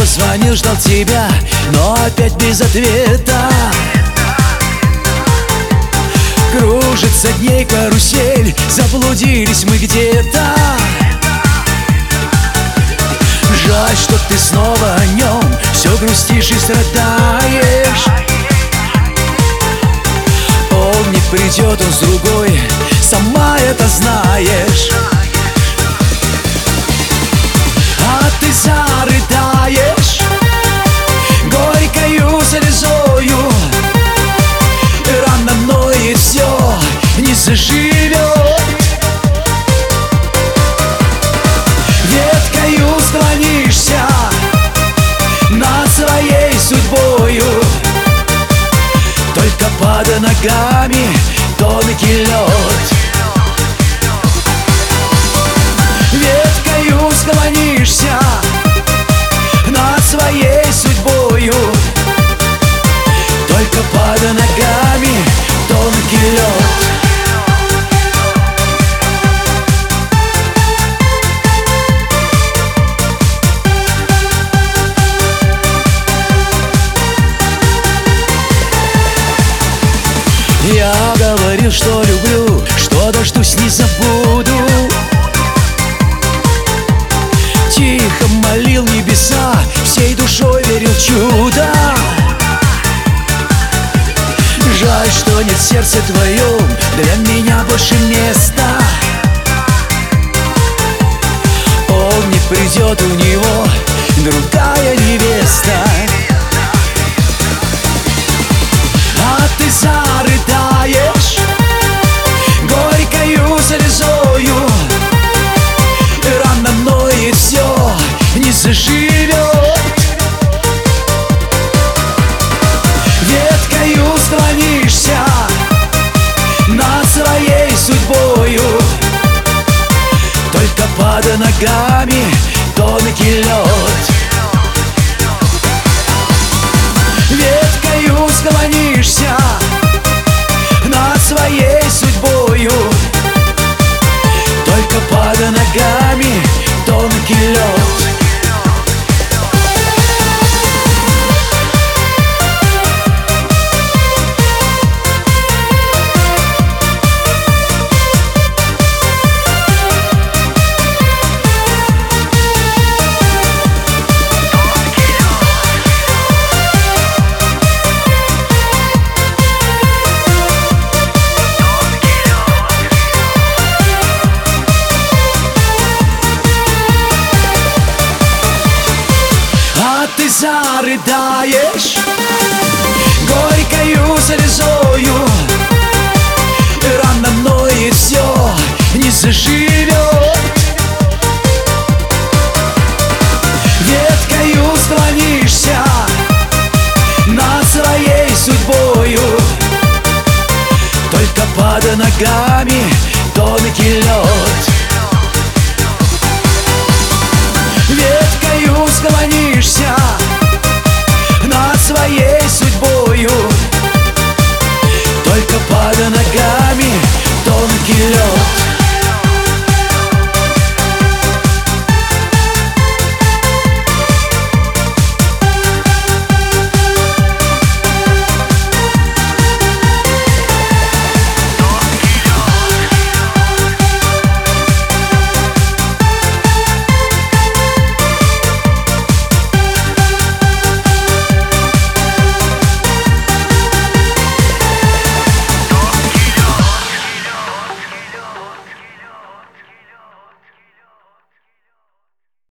позвонил, ждал тебя, но опять без ответа. Кружится дней карусель, заблудились мы где-то. Жаль, что ты снова о нем все грустишь и страдаешь. Он не придет, он с другой, сама это знаешь. А ты зарыдаешь горькою слезою. Рано мной все не заживет. Веткою склонишься над своей судьбою, только под ногами тонкий лед. Веткою склонишься над своей судьбою, только под ногами тонкий лед. Я говорил, что люблю, что дождусь, не забуду. Тихо молил небеса, всей душой верил в чудо. Жаль, что нет в сердце твоем для меня больше места. Он не придет, у него другая невеста. А ты зарыдаешь горькою слезою. Рано мной все не заживет. Веткою склонишься над своей судьбою, только под ногами тонкий лед. Веткою склонишься над своей судьбою, только под ногами тонкий лед. Ты зарыдаешь горькою слезою. Рано мной все не заживет. Веткою склонишься над своей судьбою, только под ногами тонкий лед.